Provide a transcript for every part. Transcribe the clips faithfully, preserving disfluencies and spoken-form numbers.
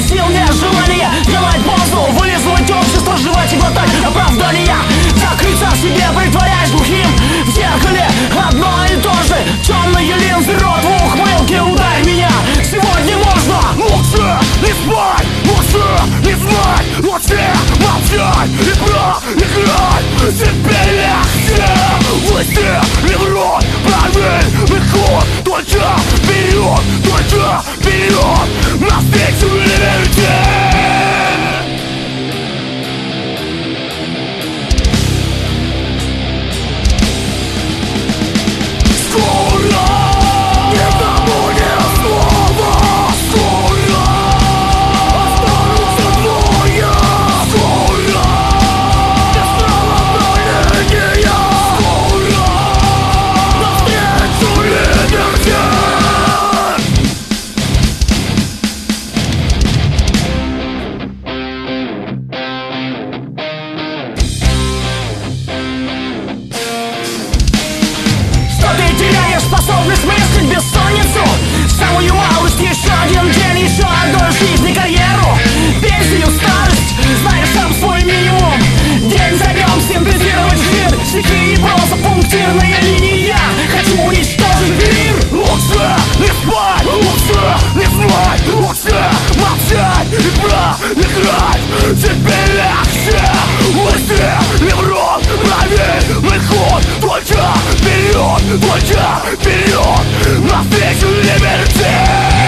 сил, нет желания делать паузу, вылизывать общество, жевать и глотать оправдания. Закрыться в себе, притворяясь глухим в зеркале одно и то же. Темные линзы, рот в ухмылке, ударь меня. Сегодня можно лучше не спать, лучше не знать, лучше молчать и проиграть. Тебе легче выстрели в рот, правильный ход. Только вперед, только вперед, навстречу либерте. Способность мыслить бессонницу, самую малость, еще один день, еще одной жизни, карьеру, пенсию, старость, знаешь сам свой минимум. День за днем синтезировать жир, стихи и проза, пунктирная линия. Хочу уничтожить мир. Лучше не спать, лучше не знать, лучше молчать и проиграть. Тебе легче выстрели в рот, правильный ход. Только вперед, только вперед, навстречу либерте.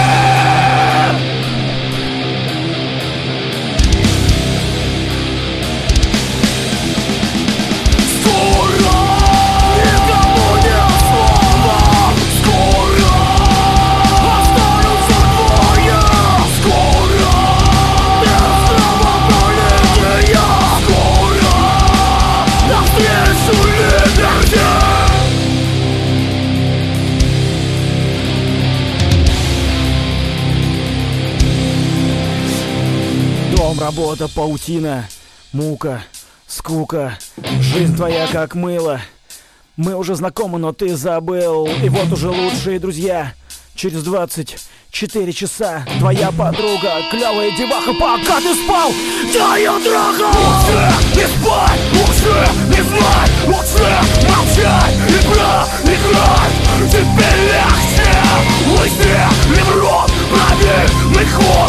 Дом, работа, паутина, мука, скука, жизнь твоя как мыло. Мы уже знакомы, но ты забыл. И вот уже лучшие друзья. Через двадцать четыре часа твоя подруга, клевая деваха, пока ты спал, я ее трахал. Лучше не спать, лучше не знать, лучше молчать и проиграть. Тебе легче выстрели в рот, правильный ход.